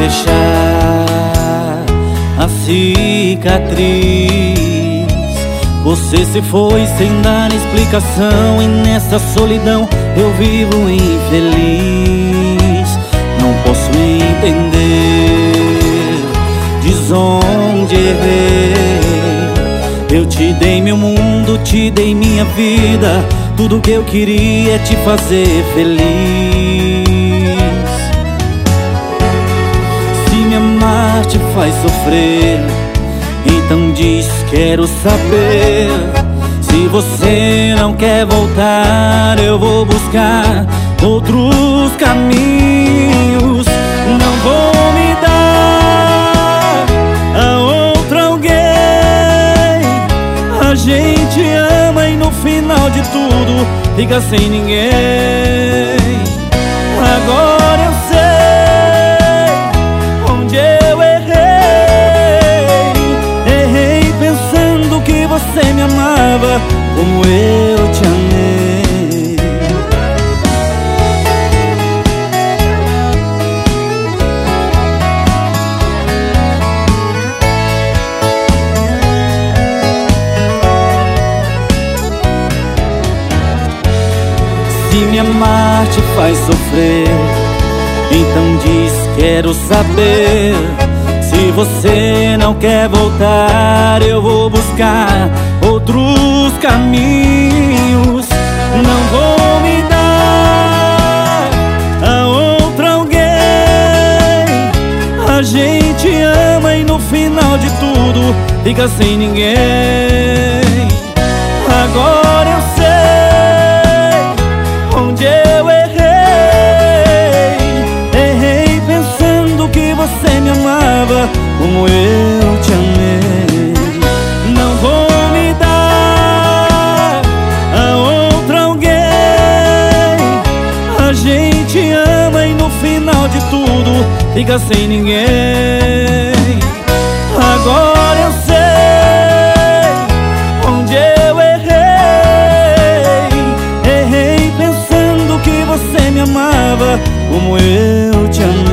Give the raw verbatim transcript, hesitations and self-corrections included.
fechar a cicatriz. Você se foi sem dar explicação, e nessa solidão eu vivo infeliz. Não posso entender, diz onde errei. Eu te dei meu mundo, te dei minha vida. Tudo que eu queria é te fazer feliz. Se me amar te faz sofrer, então diz, quero saber. Se você não quer voltar, eu vou buscar outros caminhos. Não vou me dar a outra alguém. A gente ama e no final de tudo fica sem ninguém. Agora eu sei onde eu errei. Errei pensando que você me amava como eu te amei. Se me amar te faz sofrer, então diz, quero saber. Se você não quer voltar, eu vou buscar outros caminhos. Não vou me dar a outra alguém. A gente ama e no final de tudo fica sem ninguém. Agora eu sei onde eu errei. Errei pensando que você me amava como eu te amei. Não vou me dar a outra alguém. A gente ama e no final de tudo fica sem ninguém. Agora eu sei onde eu errei. Errei pensando que você me amava como eu te amei.